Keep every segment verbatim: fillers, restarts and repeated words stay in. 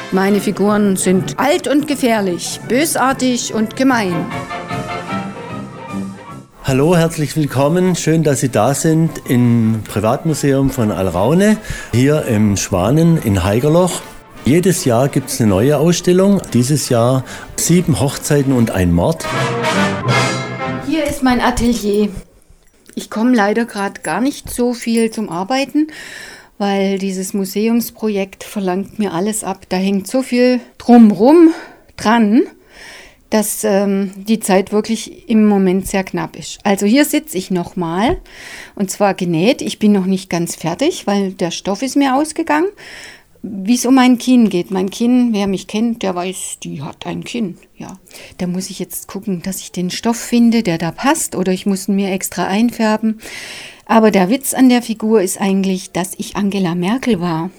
Meine Figuren sind alt und gefährlich, bösartig und gemein. Hallo, herzlich willkommen. Schön, dass Sie da sind im Privatmuseum von Alraune, hier im Schwanen in Haigerloch. Jedes Jahr gibt es eine neue Ausstellung. Dieses Jahr sieben Hochzeiten und ein Mord. Hier ist mein Atelier. Ich komme leider gerade gar nicht so viel zum Arbeiten, weil dieses Museumsprojekt verlangt mir alles ab. Da hängt so viel drumrum dran, dass ähm, die Zeit wirklich im Moment sehr knapp ist. Also hier sitze ich nochmal und zwar genäht. Ich bin noch nicht ganz fertig, weil der Stoff ist mir ausgegangen. Wie es um mein Kinn geht. Mein Kinn, wer mich kennt, der weiß, die hat ein Kinn. Ja, da muss ich jetzt gucken, dass ich den Stoff finde, der da passt, oder ich muss ihn mir extra einfärben. Aber der Witz an der Figur ist eigentlich, dass ich Angela Merkel war.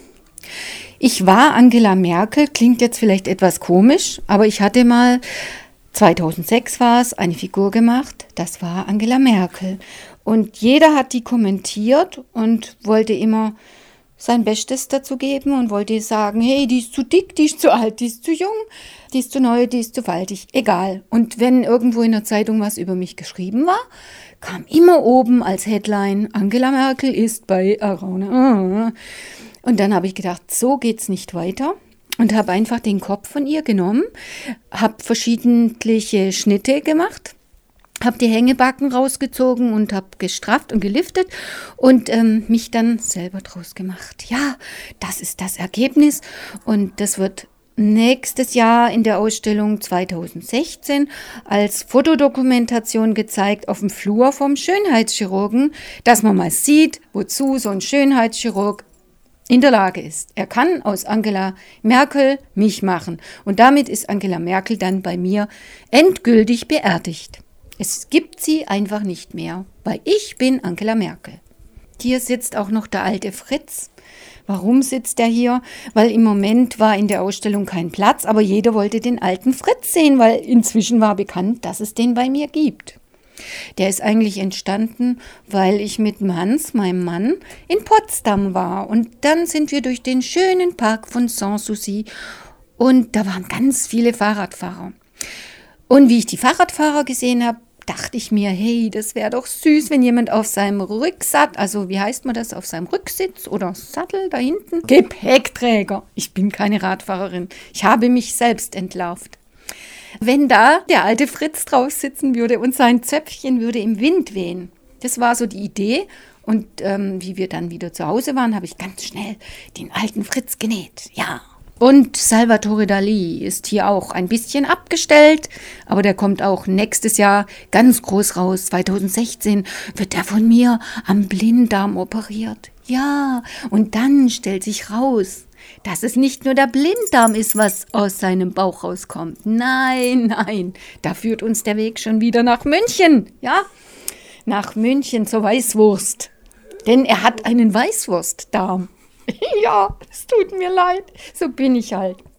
Ich war Angela Merkel, klingt jetzt vielleicht etwas komisch, aber ich hatte mal, zweitausendsechs war es, eine Figur gemacht, das war Angela Merkel. Und jeder hat die kommentiert und wollte immer sein Bestes dazu geben und wollte sagen, hey, die ist zu dick, die ist zu alt, die ist zu jung, die ist zu neu, die ist zu faltig, egal. Und wenn irgendwo in der Zeitung was über mich geschrieben war, kam immer oben als Headline, Angela Merkel ist bei Alraune. Und dann habe ich gedacht, so geht's nicht weiter und habe einfach den Kopf von ihr genommen, habe verschiedentliche Schnitte gemacht, habe die Hängebacken rausgezogen und habe gestrafft und geliftet und ähm, mich dann selber draus gemacht. Ja, das ist das Ergebnis und das wird nächstes Jahr in der Ausstellung zweitausendsechzehn als Fotodokumentation gezeigt auf dem Flur vom Schönheitschirurgen, dass man mal sieht, wozu so ein Schönheitschirurg in der Lage ist. Er kann aus Angela Merkel mich machen und damit ist Angela Merkel dann bei mir endgültig beerdigt. Es gibt sie einfach nicht mehr, weil ich bin Angela Merkel. Hier sitzt auch noch der alte Fritz. Warum sitzt er hier? Weil im Moment war in der Ausstellung kein Platz, aber jeder wollte den alten Fritz sehen, weil inzwischen war bekannt, dass es den bei mir gibt. Der ist eigentlich entstanden, weil ich mit Hans, meinem Mann, in Potsdam war. Und dann sind wir durch den schönen Park von Sanssouci und da waren ganz viele Fahrradfahrer. Und wie ich die Fahrradfahrer gesehen habe, dachte ich mir, hey, das wäre doch süß, wenn jemand auf seinem Rücksattel, also wie heißt man das, auf seinem Rücksitz oder Sattel da hinten? Gepäckträger. Ich bin keine Radfahrerin. Ich habe mich selbst entlarvt. Wenn da der alte Fritz drauf sitzen würde und sein Zöpfchen würde im Wind wehen. Das war so die Idee. Und ähm, wie wir dann wieder zu Hause waren, habe ich ganz schnell den alten Fritz genäht. Ja. Und Salvatore Dali ist hier auch ein bisschen abgestellt, aber der kommt auch nächstes Jahr ganz groß raus. zweitausendsechzehn wird er von mir am Blinddarm operiert. Ja, und dann stellt sich raus, dass es nicht nur der Blinddarm ist, was aus seinem Bauch rauskommt. Nein, nein, da führt uns der Weg schon wieder nach München. Ja, nach München zur Weißwurst. Denn er hat einen Weißwurstdarm. Ja, es tut mir leid, so bin ich halt.